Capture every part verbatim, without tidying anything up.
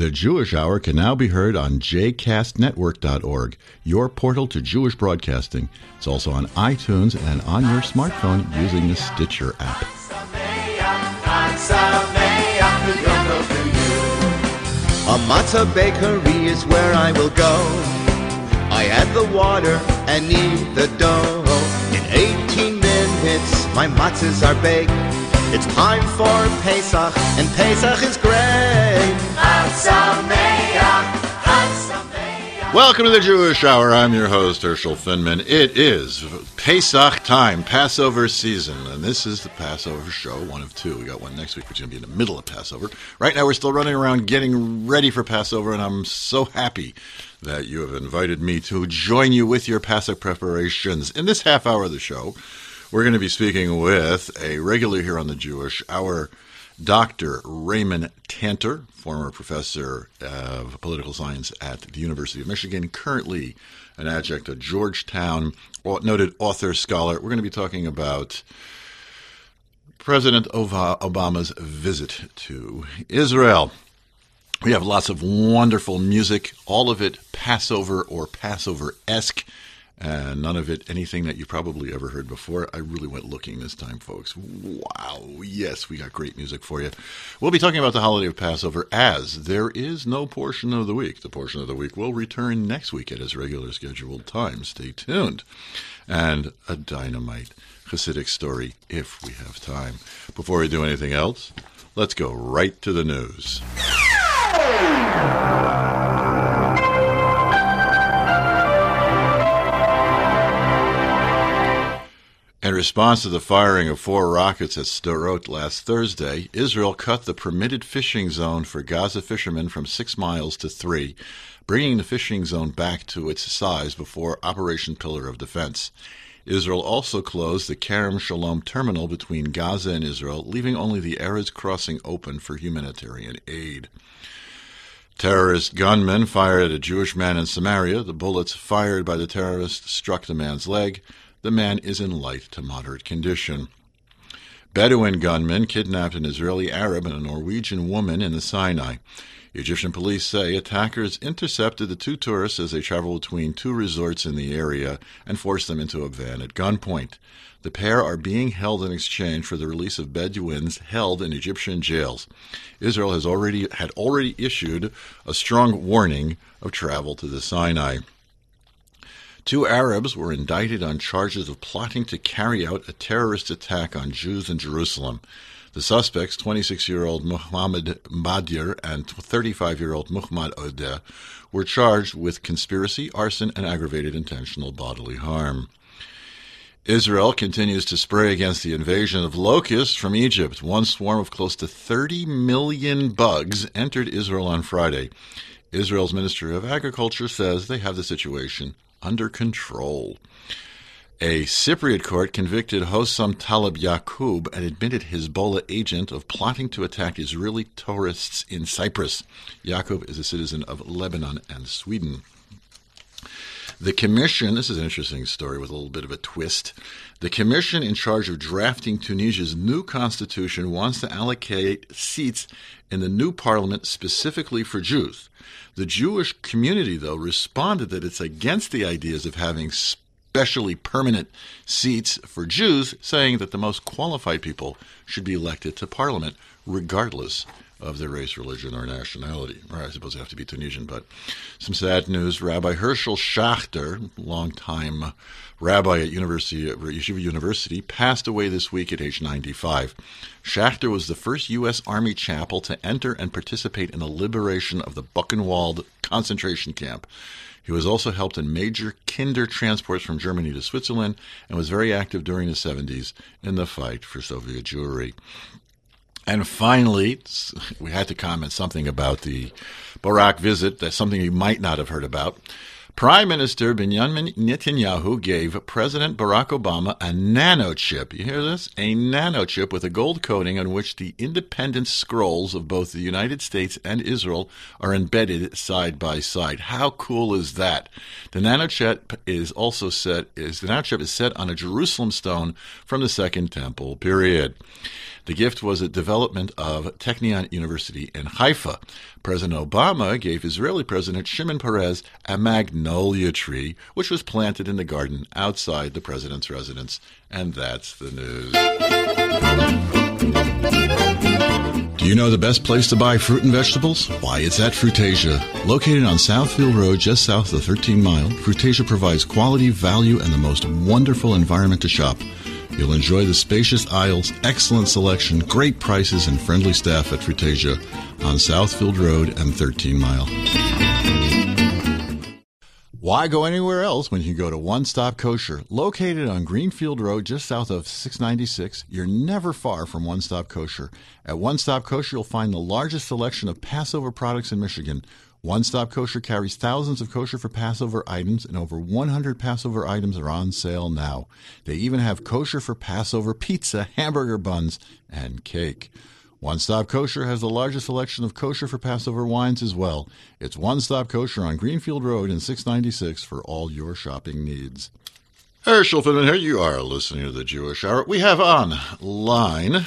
The Jewish Hour can now be heard on j cast network dot org, your portal to Jewish broadcasting. It's also on iTunes and on your smartphone using the Stitcher app. A matzah bakery is where I will go. I add the water and knead the dough. In eighteen minutes, my matzahs are baked. It's time for Pesach, and Pesach is great. Welcome to the Jewish Hour. I'm your host, Herschel Finman. It is Pesach time, Passover season, and this is the Passover show, one of two. We got one next week, which is going to be in the middle of Passover. Right now, we're still running around getting ready for Passover, and I'm so happy that you have invited me to join you with your Passover preparations. In this half hour of the show, we're going to be speaking with a regular here on the Jewish Hour, Doctor Raymond Tanter, former professor of political science at the University of Michigan, currently an adjunct at Georgetown, noted author, scholar. We're going to be talking about President Obama's visit to Israel. We have lots of wonderful music, all of it Passover or Passover-esque, and none of it anything that you probably ever heard before. I really went looking this time, folks. Wow. Yes, we got great music for you. We'll be talking about the holiday of Passover as there is no portion of the week. The portion of the week will return next week at its regular scheduled time. Stay tuned. And a dynamite Hasidic story if we have time. Before we do anything else, let's go right to the news. In response to the firing of four rockets at Sderot last Thursday, Israel cut the permitted fishing zone for Gaza fishermen from six miles to three, bringing the fishing zone back to its size before Operation Pillar of Defense. Israel also closed the Kerem Shalom terminal between Gaza and Israel, leaving only the Erez crossing open for humanitarian aid. Terrorist gunmen fired at a Jewish man in Samaria. The bullets fired by the terrorists struck the man's leg. The man is in light to moderate condition. Bedouin gunmen kidnapped an Israeli Arab and a Norwegian woman in the Sinai. Egyptian police say attackers intercepted the two tourists as they traveled between two resorts in the area and forced them into a van at gunpoint. The pair are being held in exchange for the release of Bedouins held in Egyptian jails. Israel has already had already issued a strong warning of travel to the Sinai. Two Arabs were indicted on charges of plotting to carry out a terrorist attack on Jews in Jerusalem. The suspects, twenty-six-year-old Mohammed Badir and thirty-five-year-old Muhammad Odeh, were charged with conspiracy, arson, and aggravated intentional bodily harm. Israel continues to spray against the invasion of locusts from Egypt. One swarm of close to thirty million bugs entered Israel on Friday. Israel's Ministry of Agriculture says they have the situation under control. A Cypriot court convicted Hossam Taleb Yaqub, an admitted Hezbollah agent, of plotting to attack Israeli tourists in Cyprus. Yaqub is a citizen of Lebanon and Sweden. The commission, this is an interesting story with a little bit of a twist. The commission in charge of drafting Tunisia's new constitution wants to allocate seats in the new parliament specifically for Jews. The Jewish community, though, responded that it's against the ideas of having specially permanent seats for Jews, saying that the most qualified people should be elected to parliament, regardless of their race, religion, or nationality. Or I suppose they have to be Tunisian, but some sad news. Rabbi Herschel Schachter, longtime rabbi at University, Yeshiva University, passed away this week at age ninety-five. Schachter was the first U S Army chapel to enter and participate in the liberation of the Buchenwald concentration camp. He was also helped in major kinder transports from Germany to Switzerland and was very active during the seventies in the fight for Soviet Jewry. And finally, we had to comment something about the Barak visit. That's something you might not have heard about. Prime Minister Benjamin Netanyahu gave President Barack Obama a nanochip. You hear this? A nanochip with a gold coating on which the independence scrolls of both the United States and Israel are embedded side by side. How cool is that? The nanochip is also set is the nanochip is set on a Jerusalem stone from the Second Temple period. The gift was a development of Technion University in Haifa. President Obama gave Israeli President Shimon Peres a magnolia tree, which was planted in the garden outside the president's residence. And that's the news. Do you know the best place to buy fruit and vegetables? Why, it's at Fruitasia. Located on Southfield Road, just south of thirteen mile, Fruitasia provides quality, value, and the most wonderful environment to shop. You'll enjoy the spacious aisles, excellent selection, great prices, and friendly staff at Fruitasia on Southfield Road and thirteen mile. Why go anywhere else when you go to One Stop Kosher? Located on Greenfield Road, just south of six ninety-six, you're never far from One Stop Kosher. At One Stop Kosher, you'll find the largest selection of Passover products in Michigan. One Stop Kosher carries thousands of kosher for Passover items, and over one hundred Passover items are on sale now. They even have kosher for Passover pizza, hamburger buns, and cake. One Stop Kosher has the largest selection of kosher for Passover wines as well. It's One Stop Kosher on Greenfield Road in six ninety-six for all your shopping needs. Herschel Finman here. You are listening to the Jewish Hour. We have online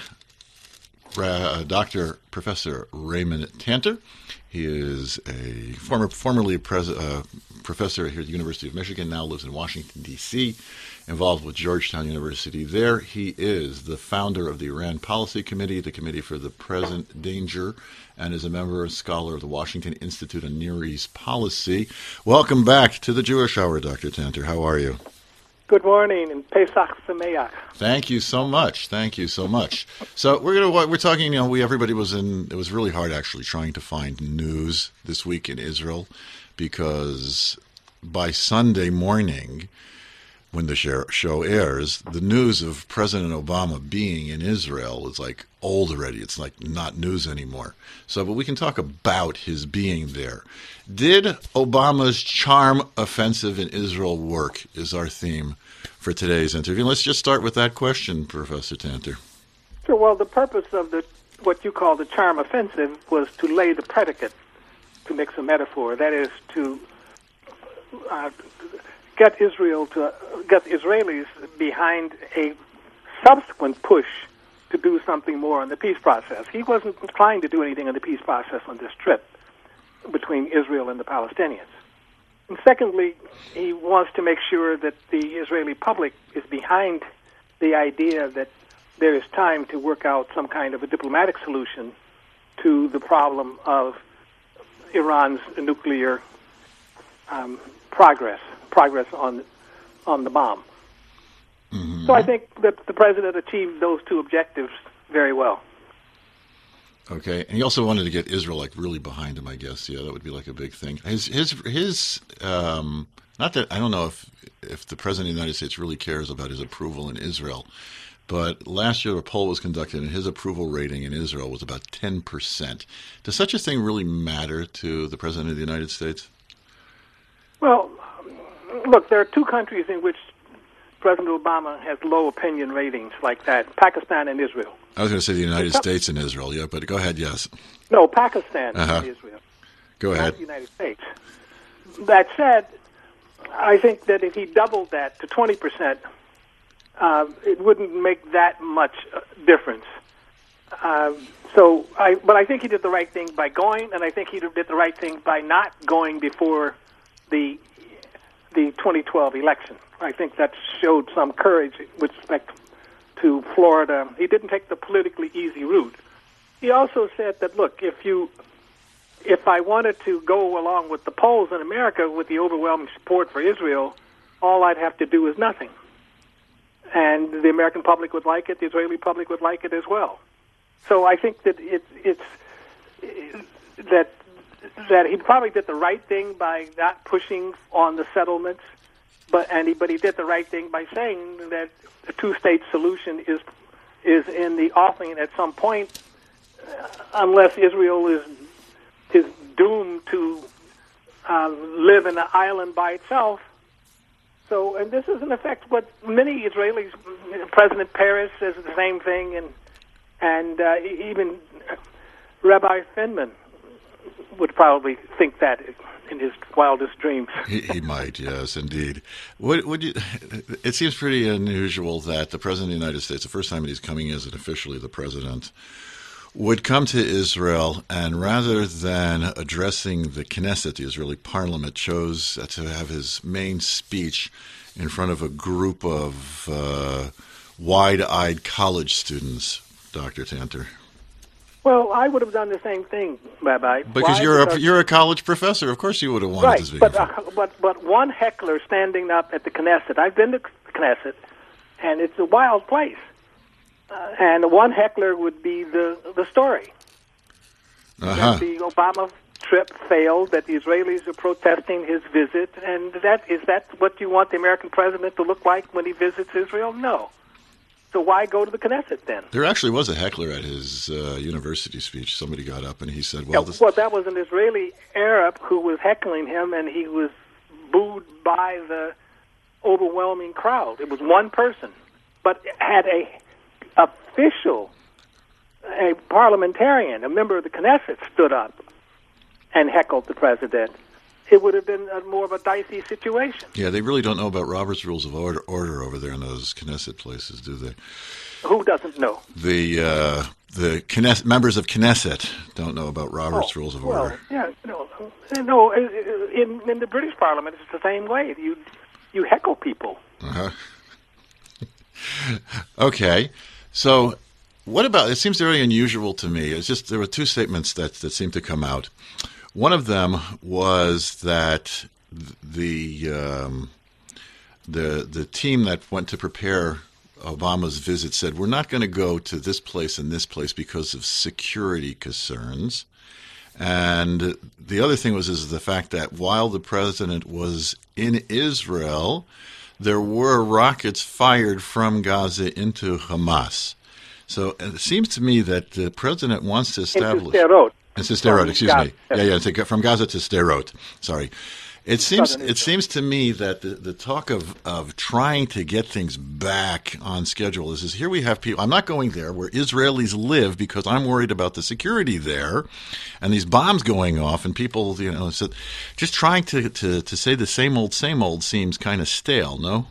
uh, Doctor Professor Raymond Tanter. He is a former, formerly pres- uh, professor here at the University of Michigan, now lives in Washington, D C, involved with Georgetown University there. He is the founder of the Iran Policy Committee, the Committee for the Present Danger, and is a member and scholar of the Washington Institute on Near East Policy. Welcome back to the Jewish Hour, Doctor Tanter. How are you? Good morning, and Pesach Sameach. Thank you so much. Thank you so much. So we're gonna we're talking. You know, we everybody was in. It was really hard actually trying to find news this week in Israel, because by Sunday morning, when the show airs, the news of President Obama being in Israel is like old already. It's like not news anymore. So, but we can talk about his being there. Did Obama's charm offensive in Israel work is our theme for today's interview. Let's just start with that question, Professor Tanter. Sure. Well, the purpose of the what you call the charm offensive was to lay the predicate, to mix a metaphor. That is to uh, get Israel to get Israelis behind a subsequent push to do something more on the peace process. He wasn't trying to do anything on the peace process on this trip between Israel and the Palestinians. And secondly, he wants to make sure that the Israeli public is behind the idea that there is time to work out some kind of a diplomatic solution to the problem of Iran's nuclear um, progress, progress on on the bomb. Mm-hmm. So I think that the president achieved those two objectives very well. Okay, and he also wanted to get Israel like really behind him, I guess. Yeah, that would be like a big thing. His his his um, not that I don't know if if the president of the United States really cares about his approval in Israel, but last year a poll was conducted and his approval rating in Israel was about ten percent. Does such a thing really matter to the president of the United States? Well, look, there are two countries in which President Obama has low opinion ratings like that, Pakistan and Israel. I was going to say the United States and Israel, yeah, but go ahead, yes. No, Pakistan uh-huh. and Israel. Go ahead. Not the United States. That said, I think that if he doubled that to twenty percent, uh, it wouldn't make that much difference. Uh, so, I, but I think he did the right thing by going, and I think he did the right thing by not going before the the twenty twelve election. I think that showed some courage with respect to Florida. He didn't take the politically easy route. He also said that, look, if you, if I wanted to go along with the polls in America with the overwhelming support for Israel, all I'd have to do is nothing. And the American public would like it, the Israeli public would like it as well. So I think that it, it's, that that he probably did the right thing by not pushing on the settlements, but and he, but he did the right thing by saying that a two-state solution is is in the offing at some point, uh, unless Israel is is doomed to uh, live in an island by itself. So, and this is in effect what many Israelis, President Peres says the same thing, and and uh, even Rabbi Finman would probably think that in his wildest dreams. he, he might, yes, indeed. Would, would you? It seems pretty unusual that the President of the United States, the first time that he's coming as an officially the President, would come to Israel, and rather than addressing the Knesset, the Israeli parliament, chose to have his main speech in front of a group of uh, wide-eyed college students, Doctor Tanter. Well, I would have done the same thing, Rabbi. Because Why? you're a Because, you're a college professor, of course you would have wanted right, to speak. but, uh, but but one heckler standing up at the Knesset. I've been to the Knesset, and it's a wild place. Uh, and one heckler would be the the story. Uh-huh. That the Obama trip failed, that the Israelis are protesting his visit, and that is that what you want the American president to look like when he visits Israel? No. So why go to the Knesset then? There actually was a heckler at his uh, university speech. Somebody got up and he said, Yeah, well, this... well, that was an Israeli Arab who was heckling him, and he was booed by the overwhelming crowd. It was one person, but had a official, a parliamentarian, a member of the Knesset stood up and heckled the president. It would have been a, more of a dicey situation. Yeah, they really don't know about Robert's Rules of Order, order over there in those Knesset places, do they? Who doesn't know? The uh, the Knesset, members of Knesset don't know about Robert's Oh, Rules of well, Order. yeah, no, no. In in the British Parliament, it's the same way. You you heckle people. Uh-huh. Okay, so what about? It seems very unusual to me. It's just there were two statements that that seemed to come out. One of them was that the um, the the team that went to prepare Obama's visit said, we're not going to go to this place and this place because of security concerns. And the other thing was is the fact that while the president was in Israel, there were rockets fired from Gaza into Hamas. So it seems to me that the president wants to establish... Into Sderot. It's to Sderot, excuse Gaza. me. Yeah, yeah, to, from Gaza to Sderot. Sorry. It seems Southern it seems to me that the, the talk of, of trying to get things back on schedule is, is here we have people. I'm not going there where Israelis live because I'm worried about the security there, and these bombs going off and people, you know, so just trying to, to, to say the same old, same old seems kind of stale, no?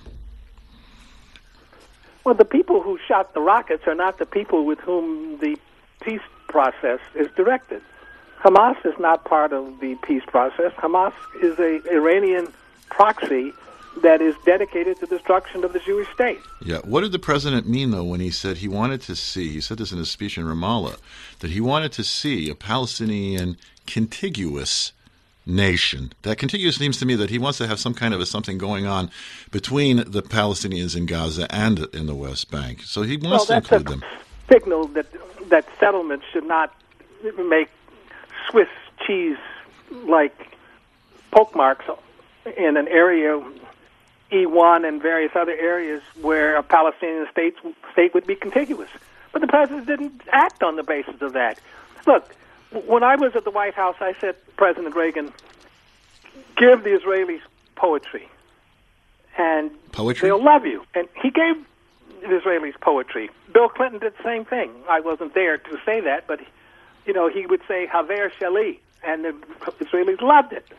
Well, the people who shot the rockets are not the people with whom the peace process is directed. Hamas is not part of the peace process. Hamas is a Iranian proxy that is dedicated to destruction of the Jewish state. Yeah. What did the president mean, though, when he said he wanted to see, he said this in his speech in Ramallah, that he wanted to see a Palestinian contiguous nation? That contiguous seems to me that he wants to have some kind of a something going on between the Palestinians in Gaza and in the West Bank. So he wants well, to that's include a them. signal that that settlement should not make Swiss cheese-like poke marks in an area, E one and various other areas where a Palestinian state, state would be contiguous. But the president didn't act on the basis of that. Look, when I was at the White House, I said to President Reagan, give the Israelis poetry, and Poetry? they'll love you. And he gave the Israelis poetry. Bill Clinton did the same thing. I wasn't there to say that, but you know, he would say Haver Shali, and the Israelis loved it.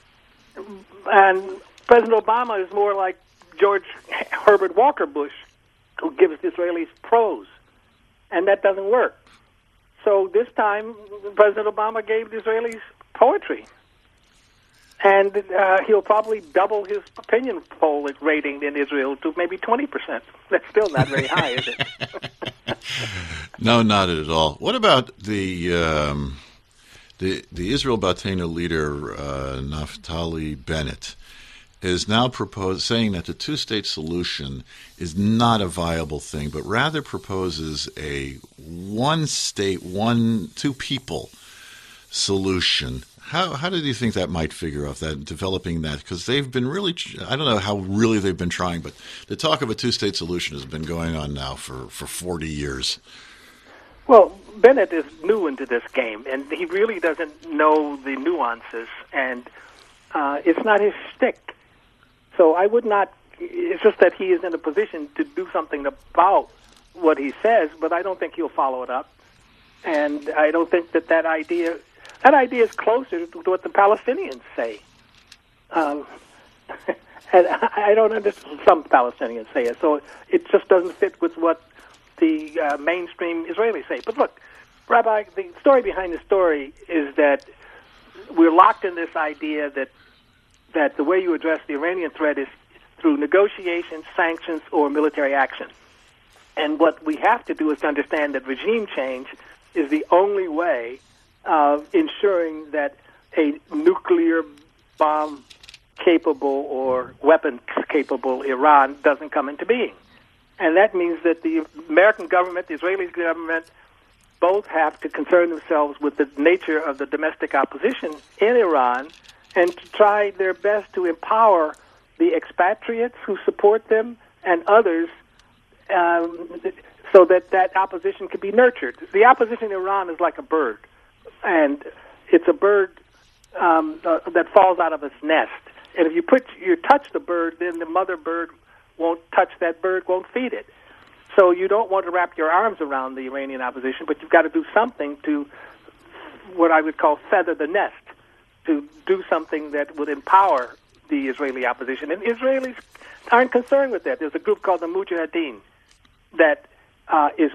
And President Obama is more like George Herbert Walker Bush, who gives the Israelis prose, and that doesn't work. So this time, President Obama gave the Israelis poetry, and uh, he'll probably double his opinion poll rating in Israel to maybe twenty percent. That's still not very high, is it? No, not at all. What about the um, the the Israel Beiteinu leader uh, Naftali Bennett is now propose, saying that the two-state solution is not a viable thing, but rather proposes a one-state, one two-people solution. How how do you think that might figure out that developing that? Because they've been really, I don't know how really they've been trying, but the talk of a two-state solution has been going on now for, for forty years. Well, Bennett is new into this game, and he really doesn't know the nuances, and uh, it's not his shtick. So I would not, it's just that he is in a position to do something about what he says, but I don't think he'll follow it up. And I don't think that that idea, that idea is closer to what the Palestinians say. Um, and I don't understand. Some Palestinians say it, so it just doesn't fit with what the uh, mainstream Israelis say. But look, Rabbi, the story behind the story is that we're locked in this idea that that the way you address the Iranian threat is through negotiations, sanctions, or military action. And what we have to do is to understand that regime change is the only way of ensuring that a nuclear bomb-capable or weapons-capable Iran doesn't come into being. And that means that the American government, the Israeli government, both have to concern themselves with the nature of the domestic opposition in Iran and to try their best to empower the expatriates who support them and others um, so that that opposition can be nurtured. The opposition in Iran is like a bird, and it's a bird um, uh, that falls out of its nest. And if you put you touch the bird, then the mother bird won't touch that bird, won't feed it. So you don't want to wrap your arms around the Iranian opposition, but you've got to do something to what I would call feather the nest, to do something that would empower the Israeli opposition. And Israelis aren't concerned with that. There's a group called the Mujahideen that uh, is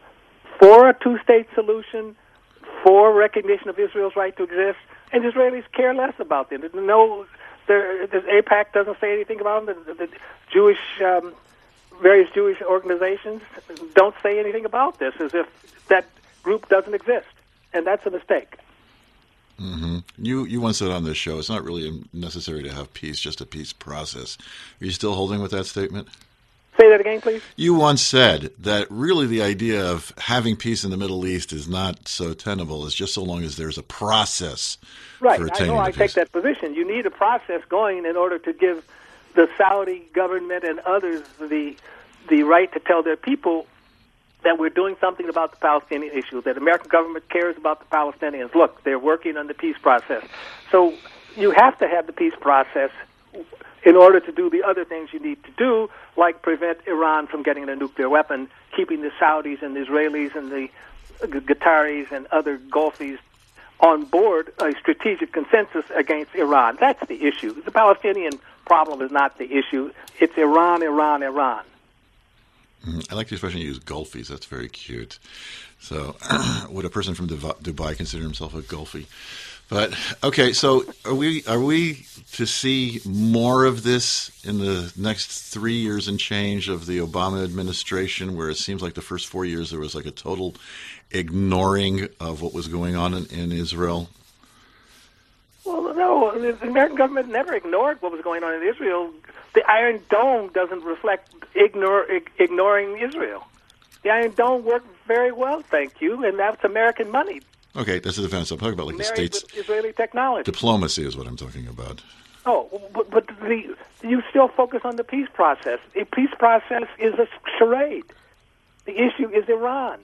for a two-state solution, for recognition of Israel's right to exist, and Israelis care less about them. No, the AIPAC doesn't say anything about them. The, the Jewish, um, various Jewish organizations don't say anything about this, as if that group doesn't exist, and that's a mistake. Mm-hmm. You you once said on this show, it's not really necessary to have peace, just a peace process. Are you still holding with that statement? Say that again, please. You once said that really the idea of having peace in the Middle East is not so tenable, as just so long as there's a process right. for attaining I know the I peace. take that position. You need a process going in order to give the Saudi government and others the the right to tell their people that we're doing something about the Palestinian issue, that the American government cares about the Palestinians. Look, they're working on the peace process. So you have to have the peace process in order to do the other things you need to do, like prevent Iran from getting a nuclear weapon, keeping the Saudis and the Israelis and the Qataris and other Gulfies on board a strategic consensus against Iran. That's the issue. The Palestinian problem is not the issue. It's Iran, Iran, Iran. I like the expression you use, Gulfies. That's very cute. So would a person from Dubai consider himself a Gulfie? But, okay, so are we are we to see more of this in the next three years and change of the Obama administration, where it seems like the first four years there was like a total ignoring of what was going on in, in Israel? Well, no, the American government never ignored what was going on in Israel. The Iron Dome doesn't reflect ignore, ignoring Israel. The Iron Dome worked very well, thank you, and that's American money. Okay, that's the defense. I'm talking about like the state's Israeli technology. Diplomacy is what I'm talking about. Oh, but, but the, you still focus on the peace process. The peace process is a charade. The issue is Iran.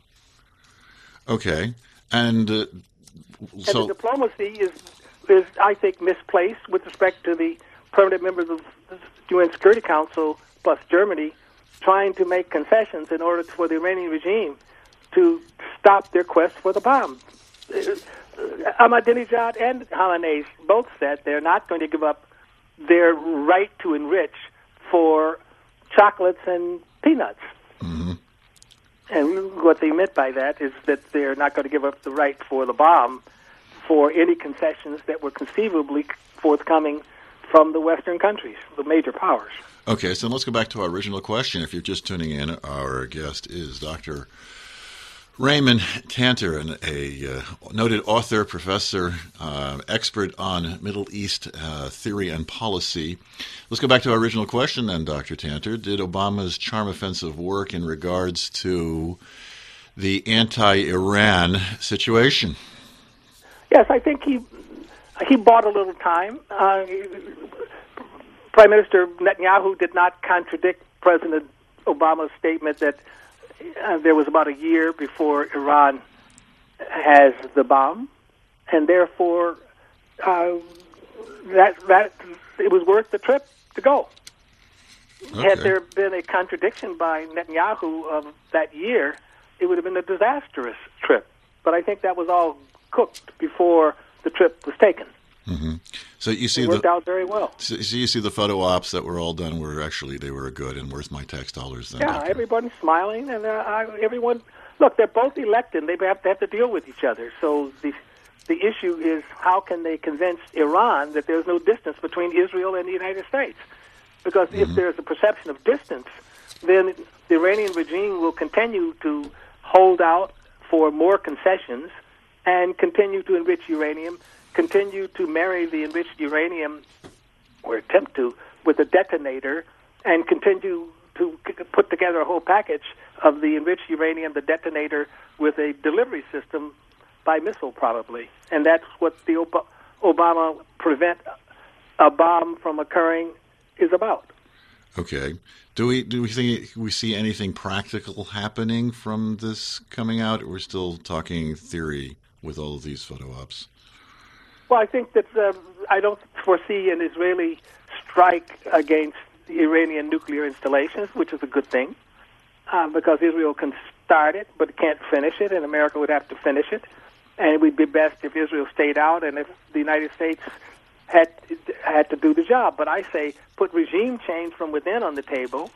Okay, and uh, so and the diplomacy is, is, I think, misplaced with respect to the permanent members of the U N Security Council plus Germany trying to make concessions in order for the Iranian regime to stop their quest for the bomb. Ahmadinejad and Khamenei both said they're not going to give up their right to enrich for chocolates and peanuts. Mm-hmm. And what they meant by that is that they're not going to give up the right for the bomb for any concessions that were conceivably forthcoming from the Western countries, the major powers. Okay, so let's go back to our original question. If you're just tuning in, our guest is Doctor Raymond Tanter, and a uh, noted author, professor, uh, expert on Middle East uh, theory and policy. Let's go back to our original question then, Doctor Tanter. Did Obama's charm offensive work in regards to the anti-Iran situation? Yes, I think he he bought a little time. Uh, Prime Minister Netanyahu did not contradict President Obama's statement that uh, there was about a year before Iran has the bomb, and therefore uh, that that it was worth the trip to go. Okay. Had there been a contradiction by Netanyahu of that year, it would have been a disastrous trip. But I think that was all cooked before the trip was taken. Mm-hmm. So you see it worked the, out very well. So you see the photo ops that were all done were actually they were good and worth my tax dollars. Then yeah, everybody's smiling, and uh, I, everyone. Look, they're both elected. They have to have to deal with each other. So the the issue is how can they convince Iran that there's no distance between Israel and the United States? Because mm-hmm. if there's a perception of distance, then the Iranian regime will continue to hold out for more concessions and continue to enrich uranium, continue to marry the enriched uranium, or attempt to, with a detonator, and continue to put together a whole package of the enriched uranium, the detonator, with a delivery system by missile, probably. And that's what the Ob- Obama Prevent a Bomb from Occurring is about. Okay. Do we do we think we see anything practical happening from this coming out, or we're still talking theory with all of these photo ops? Well, I think that uh, I don't foresee an Israeli strike against the Iranian nuclear installations, which is a good thing, uh, because Israel can start it but can't finish it, and America would have to finish it. And it would be best if Israel stayed out and if the United States had had to do the job. But I say put regime change from within on the table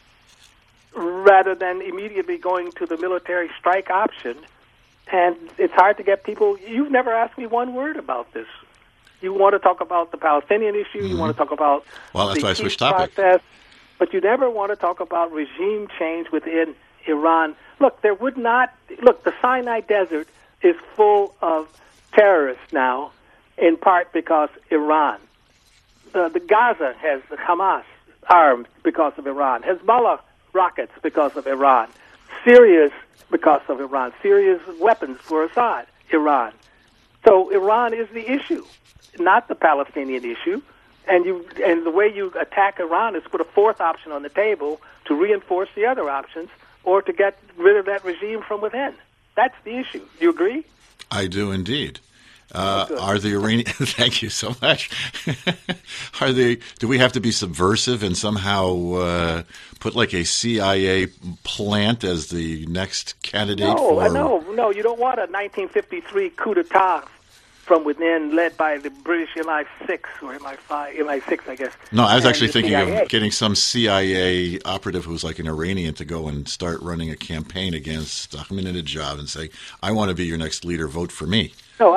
rather than immediately going to the military strike option. And it's hard to get people. You've never asked me one word about this. You want to talk about the Palestinian issue. Mm-hmm. You want to talk about well, that's the why I peace switched topic. process, but you never want to talk about regime change within Iran. Look, there would not. Look, the Sinai Desert is full of terrorists now, in part because Iran. Uh, the Gaza has the Hamas armed because of Iran. Hezbollah rockets because of Iran. Syria's because of Iran. Syria's weapons for Assad, Iran. So Iran is the issue, not the Palestinian issue. And you and the way you attack Iran is put a fourth option on the table to reinforce the other options or to get rid of that regime from within. That's the issue. Do you agree? I do indeed. Uh, oh, are the Iranian? Thank you so much. Are they? Do we have to be subversive and somehow uh, put like a C I A plant as the next candidate? No, for... no, no. You don't want a nineteen fifty-three coup d'état from within, led by the British M I six or M I five, M I six, I guess. No, I was and actually thinking C I A. of getting some C I A operative who's like an Iranian to go and start running a campaign against Ahmadinejad and say, "I want to be your next leader. Vote for me." No,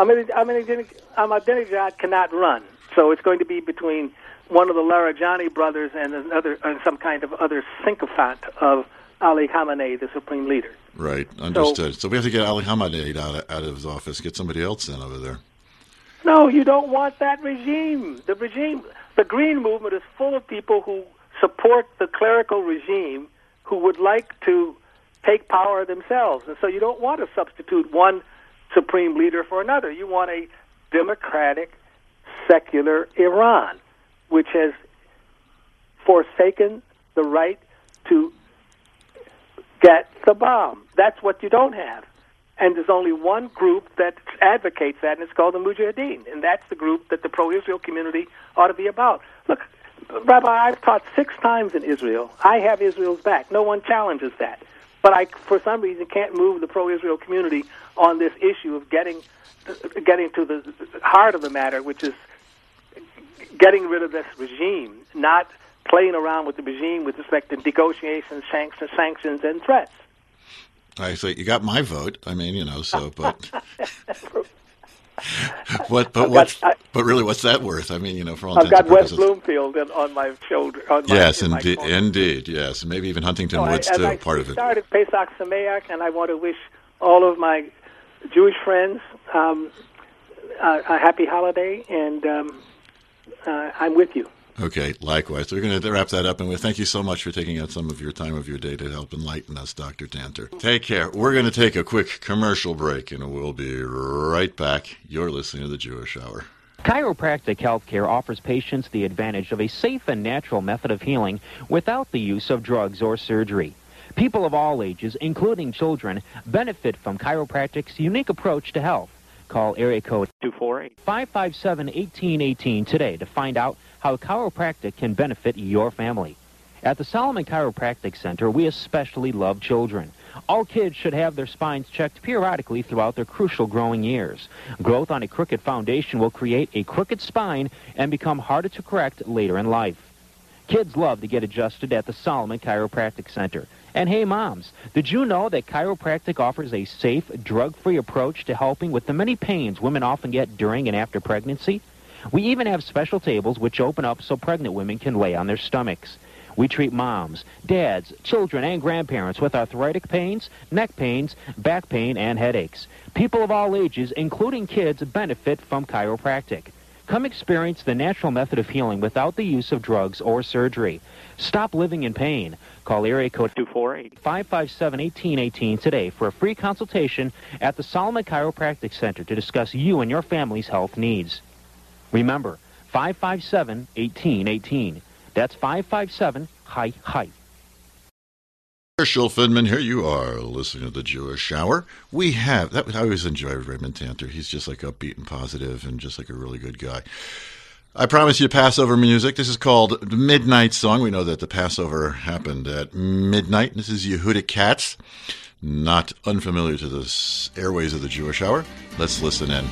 Ahmadinejad cannot run. So it's going to be between one of the Larijani brothers and another, and some kind of other sycophant of Ali Khamenei, the supreme leader. Right, understood. So, so we have to get Ali Khamenei out of, out of his office, get somebody else in over there. No, you don't want that regime. The regime, the Green Movement is full of people who support the clerical regime who would like to take power themselves. And so you don't want to substitute one supreme leader for another. You want a democratic, secular Iran, which has forsaken the right to get the bomb. That's what you don't have. And there's only one group that advocates that, and it's called the Mujahideen. And that's the group that the pro-Israel community ought to be about. Look, Rabbi, I've taught six times in Israel. I have Israel's back. No one challenges that. But I, for some reason, can't move the pro-Israel community on this issue of getting getting to the heart of the matter, which is getting rid of this regime, not playing around with the regime with respect to negotiations, sanctions, sanctions, and threats. I say you got my vote. I mean, you know, so but what? But what? But really, what's that worth? I mean, you know, for all I've intents and got West purposes. Bloomfield on my shoulder. On my, yes, in indeed, my indeed, yes, and maybe even Huntington so Woods I, too, I part of it. Started Pesach Sameach, and I want to wish all of my Jewish friends um, uh, a happy holiday, and um, uh, I'm with you. Okay, likewise. We're going to wrap that up, and we thank you so much for taking out some of your time of your day to help enlighten us, Doctor Tanter. Take care. We're going to take a quick commercial break, and we'll be right back. You're listening to the Jewish Hour. Chiropractic healthcare offers patients the advantage of a safe and natural method of healing without the use of drugs or surgery. People of all ages, including children, benefit from chiropractic's unique approach to health. Call area code two four eight, five five seven, one eight one eight today to find out how chiropractic can benefit your family. At the Solomon Chiropractic Center, we especially love children. All kids should have their spines checked periodically throughout their crucial growing years. Growth on a crooked foundation will create a crooked spine and become harder to correct later in life. Kids love to get adjusted at the Solomon Chiropractic Center. And hey, moms, did you know that chiropractic offers a safe, drug-free approach to helping with the many pains women often get during and after pregnancy? We even have special tables which open up so pregnant women can lay on their stomachs. We treat moms, dads, children, and grandparents with arthritic pains, neck pains, back pain, and headaches. People of all ages, including kids, benefit from chiropractic. Come experience the natural method of healing without the use of drugs or surgery. Stop living in pain. Call area code two four eight, five five seven, one eight one eight today for a free consultation at the Solomon Chiropractic Center to discuss you and your family's health needs. Remember, five five seven, one eight one eight. That's five five seven, hi, hi. Herschel Finman, here you are listening to the Jewish Hour. We have, that, I always enjoy Raymond Tanter. He's just like upbeat and positive and just like a really good guy. I promise you Passover music. This is called the Midnight Song. We know that the Passover happened at midnight. This is Yehuda Katz, not unfamiliar to the airways of the Jewish Hour. Let's listen in.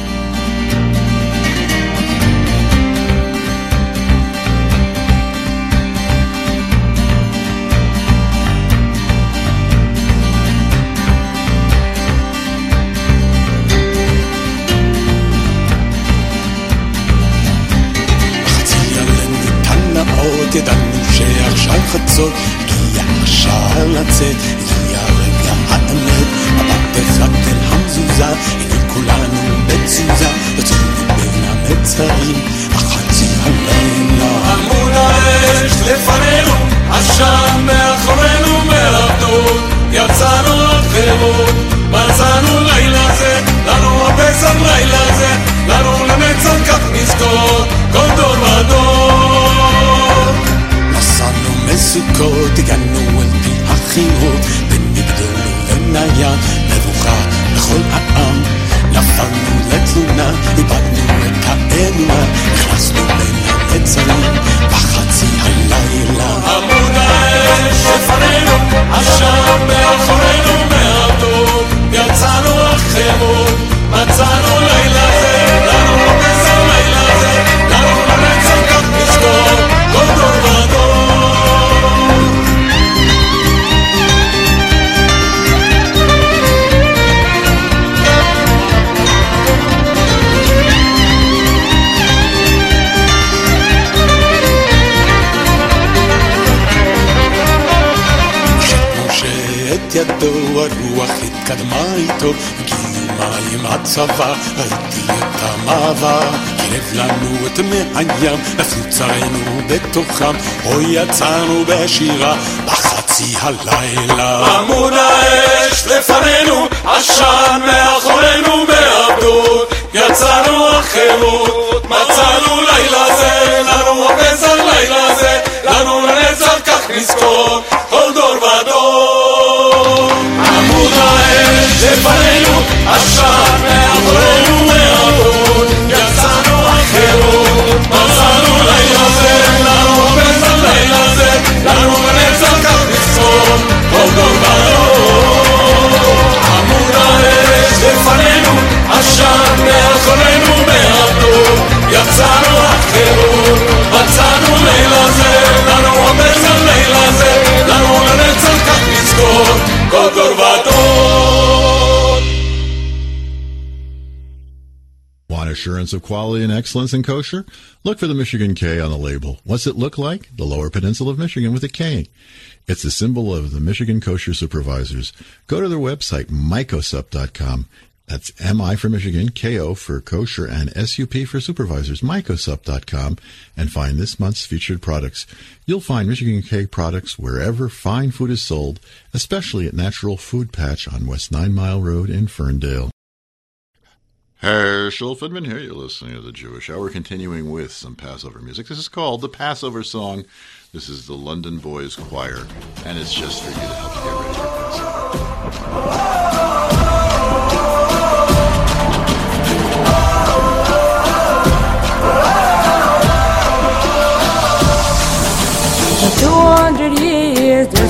ידענו שעכשיו חצות, הגיע השעה לצאת, הגיע רגע האמת, מבט אחד אל המזוזה, הנה כולנו בתזוזה, יוצאים בין המצרים, החצי הלילה. עמוד האש לפנינו, עשן מאחורינו מרדות, יצאנו עוד חירות, מצאנו לילה זה, לנו הפסח לילה זה, לנו לנצח כך נזכור, כל דור ודור. נסענו מסוכות, הגענו אל פי החירות, בין מגדול ובין הים, מבוכה לכל העם. נפלנו לתלונה, איבדנו את האמונה, נכנסנו בין המצרים, בחצי הלילה. עמוד האש לפנינו, עשן מאחורינו מרדות, יצאנו החירות, מצאנו לילה זה, לנו פסח לילה זה, לנו לנצח כך נזכור, כל דור ודור. את ידו הרוח התקדמה איתו, הגיעו מים הצבא, ראיתי את המעבר, קרב לנו את מהים, נפלו צרינו בתוכם, או יצאנו בשירה בחצי הלילה. עמוד האש לפנינו, עשן מאחורינו מעבדות, יצאנו החירות, מצאנו לילה זה, לנו הפסח לילה זה, לנו לנצח כך נזכור, כל דור ודור. עמוד האש לפנינו, עשן מאחורינו מעבדות, יצאנו החירות, מצאנו לילה זה, לנו הפסח לילה זה, לנו לנצח כך נזכור, כל דור ודור. עמוד האש לפנינו, עשן מאחורינו מעבדות, יצאנו החירות, מצאנו לילה זה, לנו הפסח לילה זה, לנו לנצח כך נזכור, כל דור ודור. Want assurance of quality and excellence in kosher? Look for the Michigan K on the label. What's it look like? The Lower Peninsula of Michigan with a K. It's the symbol of the Michigan Kosher Supervisors. Go to their website, mycosup dot com. That's M I for Michigan, K O for kosher, and S U P for supervisors, mycosup dot com, and find this month's featured products. You'll find Michigan K products wherever fine food is sold, especially at Natural Food Patch on West Nine Mile Road in Ferndale. Herschel Finman here. You're listening to the Jewish Hour, continuing with some Passover music. This is called the Passover Song. This is the London Boys Choir, and it's just for you to help you get ready for Passover. מדוע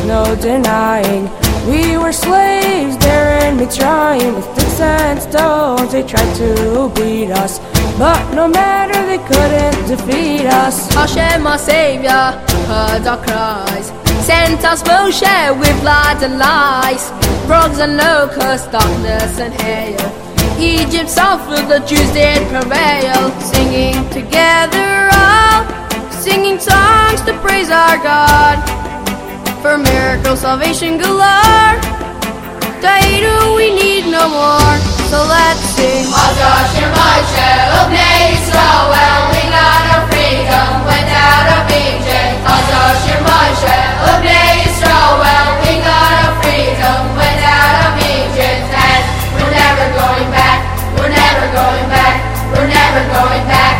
no denying. We were slaves there in Mitzrayim. With sticks and stones they tried to beat us, but no matter, they couldn't defeat us. Hashem our Savior heard our cries, sent us Moshe with blood and lies. Frogs and locusts, darkness and hail, Egypt suffered, the Jews did prevail. Singing together all, singing songs to praise our God. For miracles, salvation galore, Daidu we need no more. So let's sing. Hadash Moshe, Ubnei Yisrael, we got our freedom without of Egypt. Hadash Moshe, Ubnei Yisrael, we got our freedom without of Egypt. And we're never going back, we're never going back, we're never going back.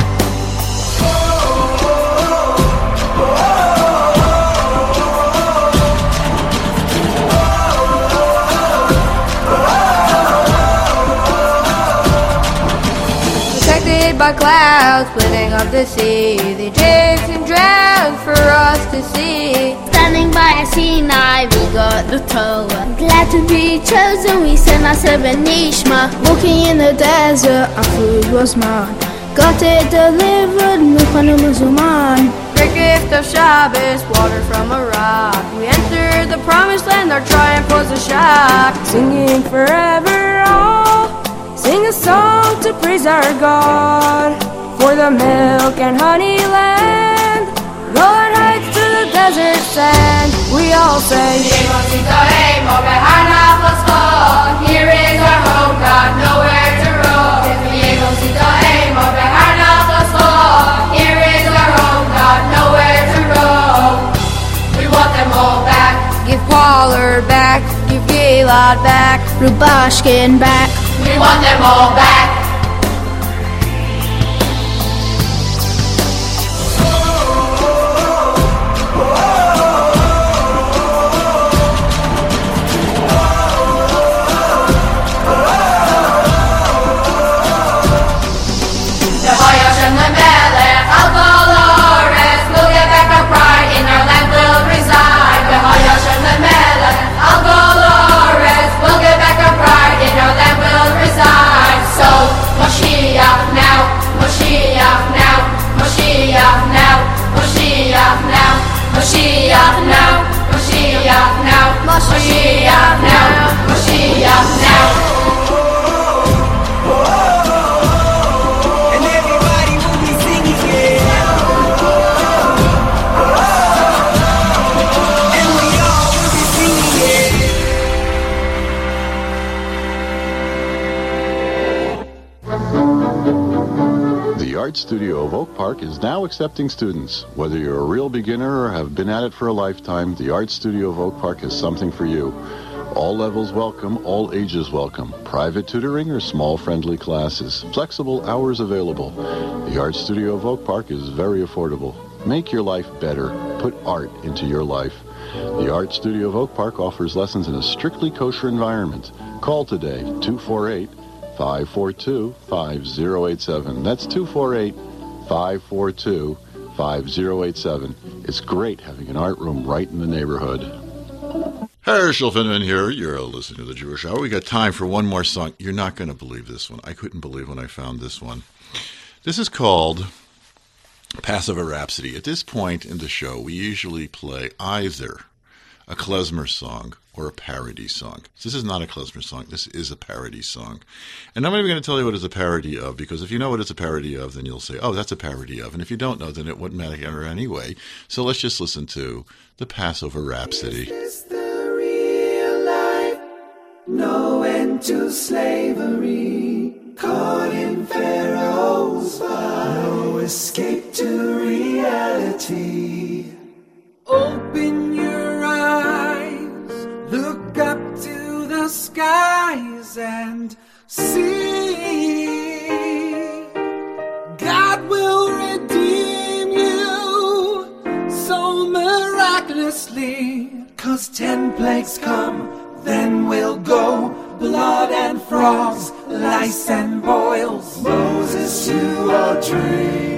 By clouds splitting up the sea, the Egyptian drowned for us to see. Standing by a Sinai, we got the Torah. Glad to be chosen, we sent ourselves a nishma. Walking in the desert, our food was mine. Got it delivered, Mukhanu Muzuman. Great gift of Shabbos, water from a rock. We entered the promised land, our triumph was a shock. Singing forever all, sing a song to praise our God. For the milk and honey land, Golan Heights to the desert sand. We all say, Here is our home, God, nowhere to roam. Here is our home, God, nowhere to roam. We want them all back. Give Pollard back, give Gilad back, Rubashkin back. We want them all back. Mashiach now, Mashiach now, Mashiach now, Mashiach now. And everybody will be singing it. And we all will be singing it. The Art Studio of Oak Park is now accepting students. Whether you're a real beginner or have been at it for a lifetime, the Art Studio of Oak Park has something for you. All levels welcome, all ages welcome. Private tutoring or small friendly classes. Flexible hours available. The Art Studio of Oak Park is very affordable. Make your life better. Put art into your life. The Art Studio of Oak Park offers lessons in a strictly kosher environment. Call today, two four eight, five four two, five zero eight seven. That's two four eight, five four two, five zero eight seven. It's great having an art room right in the neighborhood. Herschel Finman here. You're listening to the Jewish Hour. We got time for one more song. You're not going to believe this one. I couldn't believe when I found this one. This is called Passover Rhapsody. At this point in the show, we usually play either a klezmer song or a parody song. This is not a klezmer song. This is a parody song. And I'm not even going to tell you what it's a parody of, because if you know what it's a parody of, then you'll say, oh, that's a parody of. And if you don't know, then it wouldn't matter anyway. So let's just listen to the Passover Rhapsody. Is this the real life? No end to slavery. Caught in Pharaoh's fire. No escape to reality. Open your eyes, look up to the skies and see. God will redeem you so miraculously. 'Cause ten plagues come, then we'll go. Blood and frogs, lice and boils. Moses, you are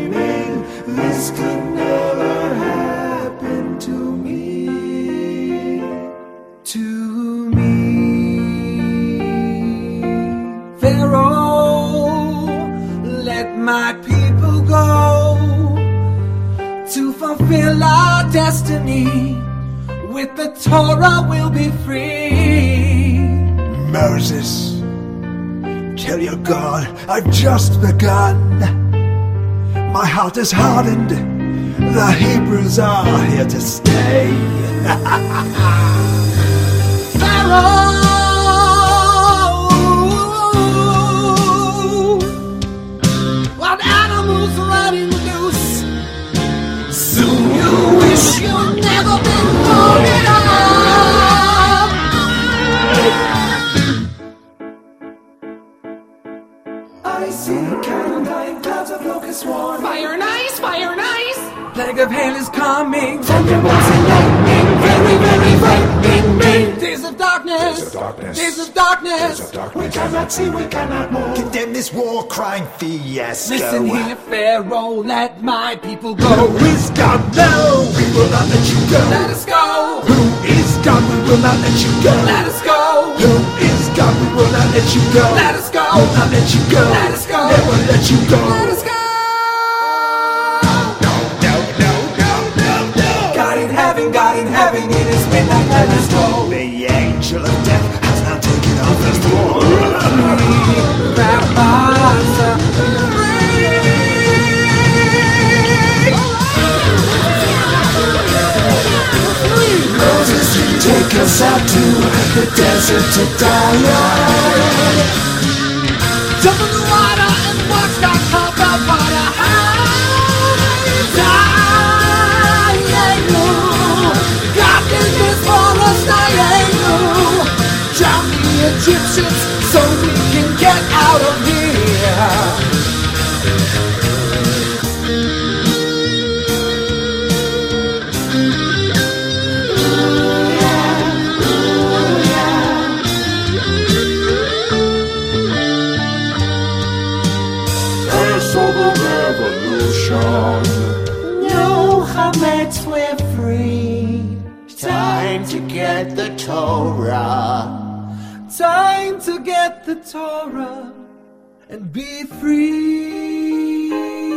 dreaming. This could never happen to me. fulfill our destiny. With the Torah we'll be free. Moses, tell your God I've just begun. My heart is hardened. The Hebrews are here to stay. Pharaoh, wild animals running loose. Soon you wish you'd never been born at all. I see cattle dying, clouds of locusts swarm. Fire and ice, fire and ice. Plague of hail is coming. Thunderbolts and lightning, very, very frightening me. Days of darkness, Days of darkness. days of darkness. Days of darkness. We cannot see, we cannot move. Condemn this war-crying fiasco. Listen here, Pharaoh, let my people go. Who is God? No, we will not let you go. Let us go. Who is God? We will not let you go. Let us go. Who is God? We will not let you go. Let us go. Will not let you go. Let us go. Never let you go. Let us go. God in heaven, God in heaven, it is midnight, let us go. The angel of death has now taken off his throne. Moses, take us out to the desert to die. Jump in the water and watch God come up on a high. Die, God did this for us, I know. Drown the Egyptians so we can get out of here. No, Hametz, we're free. Time to get the Torah. Time to get the Torah and be free.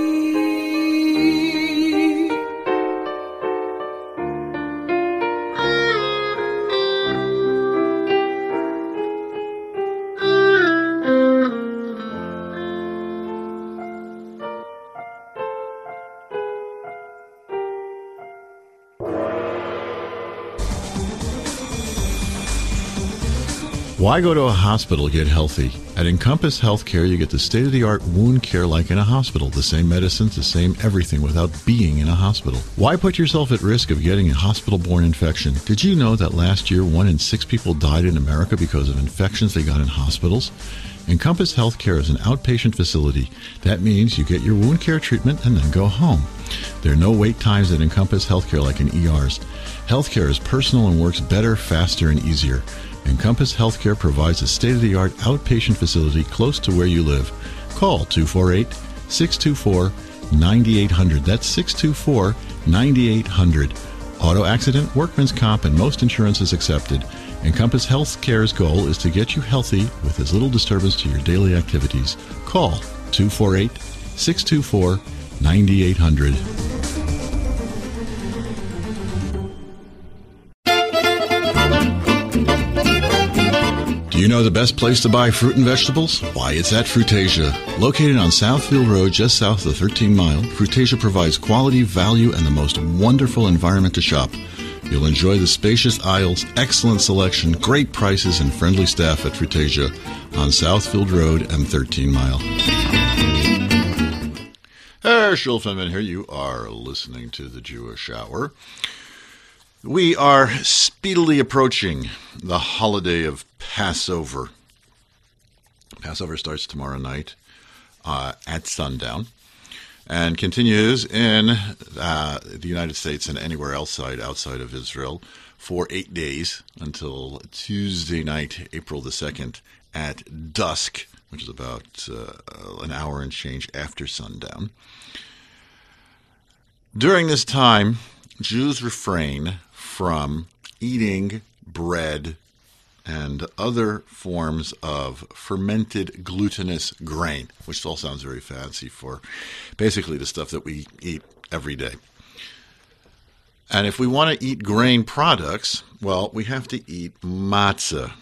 Why go to a hospital to get healthy? At Encompass Healthcare, you get the state-of-the-art wound care like in a hospital. The same medicines, the same everything without being in a hospital. Why put yourself at risk of getting a hospital-borne infection? Did you know that last year, one in six people died in America because of infections they got in hospitals? Encompass Healthcare is an outpatient facility. That means you get your wound care treatment and then go home. There are no wait times at Encompass Healthcare like in E Rs. Healthcare is personal and works better, faster, and easier. Encompass Healthcare provides a state-of-the-art outpatient facility close to where you live. Call two four eight, six two four, nine eight zero zero. That's six two four, nine eight zero zero. Auto accident, workman's comp, and most insurance is accepted. Encompass Healthcare's goal is to get you healthy with as little disturbance to your daily activities. Call two four eight, six two four, nine eight zero zero. Do you know the best place to buy fruit and vegetables? Why, it's at Fruitasia. Located on Southfield Road, just south of thirteen mile, Fruitasia provides quality, value, and the most wonderful environment to shop. You'll enjoy the spacious aisles, excellent selection, great prices, and friendly staff at Fruitasia on Southfield Road and thirteen mile. Herr Schulfenman here. You are listening to the Jewish Hour. We are speedily approaching the holiday of Passover. Passover starts tomorrow night uh, at sundown and continues in uh, the United States and anywhere outside outside of Israel for eight days until Tuesday night, April the second, at dusk, which is about uh, an hour and change after sundown. During this time, Jews refrain from eating bread and other forms of fermented glutinous grain, which all sounds very fancy for basically the stuff that we eat every day. And if we want to eat grain products, well, we have to eat matzah.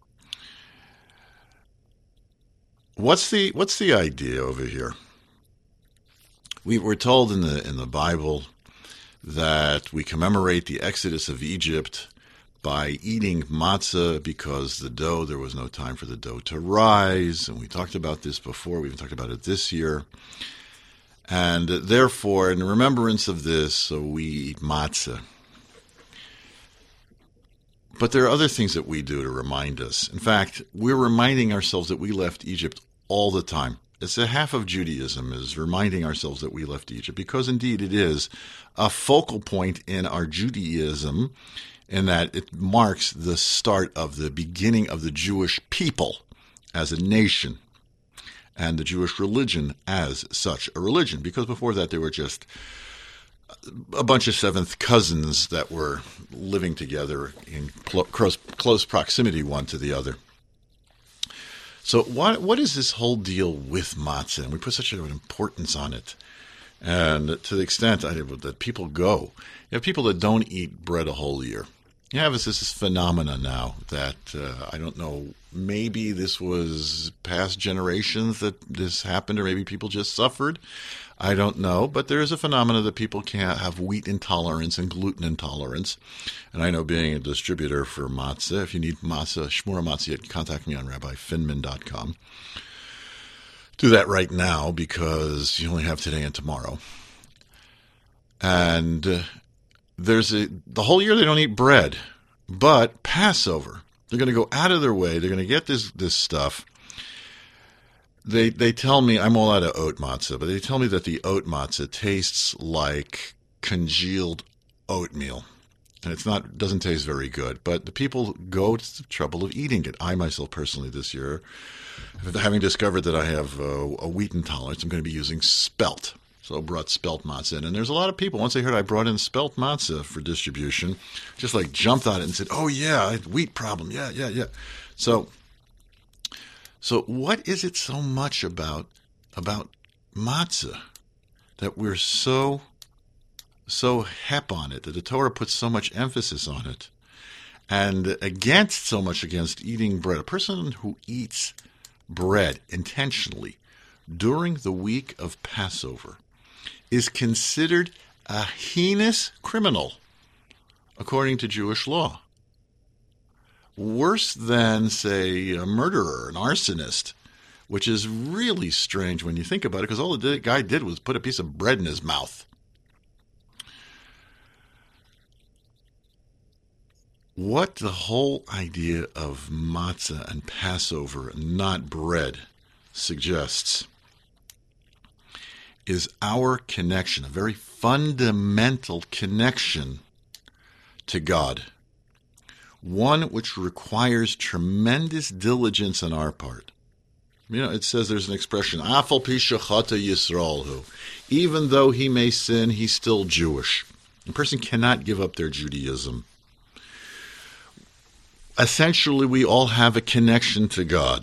What's the what's the idea over here? We were told in the in the Bible that we commemorate the Exodus of Egypt by eating matzah because the dough, there was no time for the dough to rise. And we talked about this before. We even talked about it this year. And therefore, in remembrance of this, so we eat matzah. But there are other things that we do to remind us. In fact, we're reminding ourselves that we left Egypt all the time. It's a half of Judaism is reminding ourselves that we left Egypt, because indeed it is a focal point in our Judaism, in that it marks the start of the beginning of the Jewish people as a nation and the Jewish religion as such a religion, because before that they were just a bunch of seventh cousins that were living together in close, close proximity one to the other. So what what is this whole deal with matzah? And we put such an importance on it. And to the extent I, that people go, you have people that don't eat bread a whole year. You have this, this phenomena now that, uh, I don't know, maybe this was past generations that this happened, or maybe people just suffered. I don't know, but there is a phenomena that people can't have wheat intolerance and gluten intolerance. And I know, being a distributor for matzah, if you need matzah, shmura matzah, contact me on rabbi finman dot com. Do that right now, because you only have today and tomorrow. And uh, there's a the whole year they don't eat bread, but Passover, they're going to go out of their way. They're going to get this this stuff. They they tell me, I'm all out of oat matzah, but they tell me that the oat matzah tastes like congealed oatmeal. And it's not doesn't taste very good, but the people go to the trouble of eating it. I myself personally this year, having discovered that I have a, a wheat intolerance, I'm going to be using spelt. So I brought spelt matzah in. And there's a lot of people, once they heard I brought in spelt matzah for distribution, just like jumped on it and said, oh yeah, I had wheat problem. Yeah, yeah, yeah. So So what is it so much about about matzah that we're so so hep on it, that the Torah puts so much emphasis on it, and against so much against eating bread? A person who eats bread intentionally during the week of Passover is considered a heinous criminal according to Jewish law. Worse than, say, a murderer, an arsonist, which is really strange when you think about it, because all the guy did was put a piece of bread in his mouth. What the whole idea of matzah and Passover, not bread, suggests is our connection, a very fundamental connection to God. One which requires tremendous diligence on our part. You know, it says, there's an expression, Afal pi shechata Yisraelhu. Even though he may sin, he's still Jewish. A person cannot give up their Judaism. Essentially, we all have a connection to God.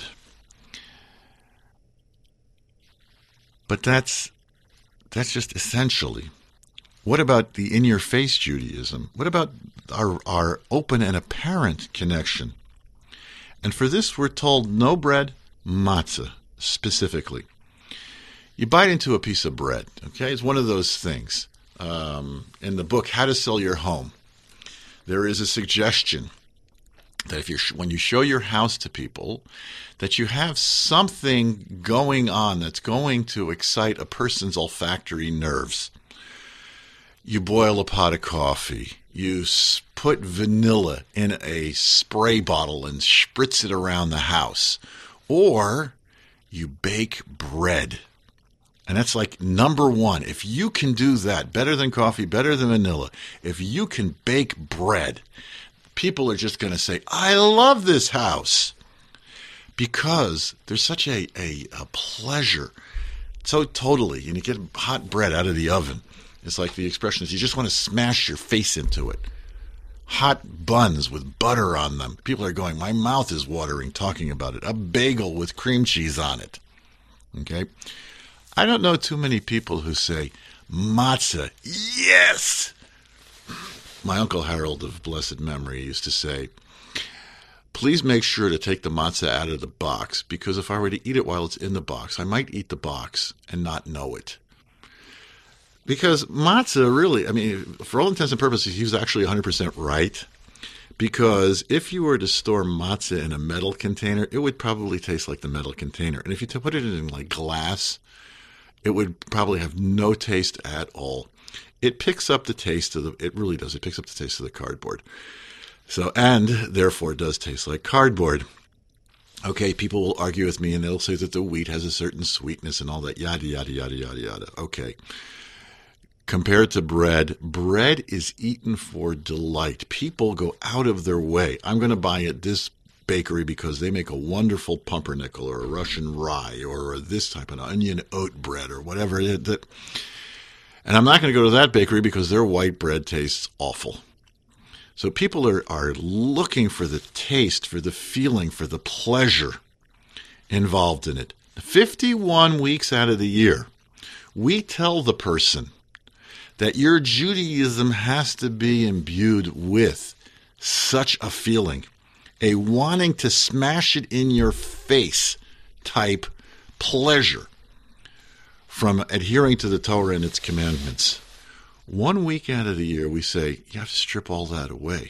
But that's that's just essentially. What about the in-your-face Judaism? What about our, our open and apparent connection? And for this, we're told no bread, matzah, specifically. You bite into a piece of bread, okay? It's one of those things. Um, in the book, How to Sell Your Home, there is a suggestion that if you're when you show your house to people, that you have something going on that's going to excite a person's olfactory nerves. You boil a pot of coffee. You put vanilla in a spray bottle and spritz it around the house. Or you bake bread. And that's like number one. If you can do that, better than coffee, better than vanilla, if you can bake bread, people are just going to say, I love this house. Because there's such a, a, a pleasure. So totally. And you get hot bread out of the oven. It's like the expression is, you just want to smash your face into it. Hot buns with butter on them. People are going, my mouth is watering talking about it. A bagel with cream cheese on it. Okay? I don't know too many people who say, matzah, yes! My Uncle Harold of blessed memory used to say, please make sure to take the matzah out of the box, because if I were to eat it while it's in the box, I might eat the box and not know it. Because matzah really, I mean, for all intents and purposes, he was actually one hundred percent right. Because if you were to store matzah in a metal container, it would probably taste like the metal container. And if you put it in like glass, it would probably have no taste at all. It picks up the taste of the, it really does, it picks up the taste of the cardboard. So, and therefore it does taste like cardboard. Okay, people will argue with me and they'll say that the wheat has a certain sweetness and all that, yada, yada, yada, yada, yada. Okay. Compared to bread, bread is eaten for delight. People go out of their way. I'm going to buy at this bakery because they make a wonderful pumpernickel or a Russian rye or this type of onion oat bread or whatever it is. That, and I'm not going to go to that bakery because their white bread tastes awful. So people are, are looking for the taste, for the feeling, for the pleasure involved in it. fifty-one weeks out of the year, we tell the person that your Judaism has to be imbued with such a feeling, a wanting to smash it in your face type pleasure from adhering to the Torah and its commandments. One week out of the year, we say, you have to strip all that away.